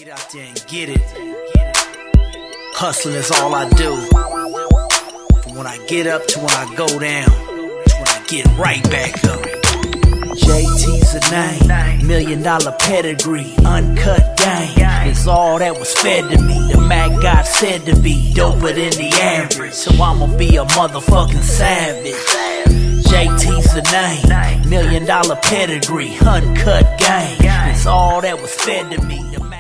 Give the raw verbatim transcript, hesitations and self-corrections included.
Get out there and get it. Hustling is all I do. From when I get up to when I go down, to when I get right back up. J T's a name, million dollar pedigree, uncut game. It's all that was fed to me. The Mac God said to be doper than the average, so I'ma be a motherfucking savage. J T's a name, million dollar pedigree, uncut game. It's all that was fed to me. The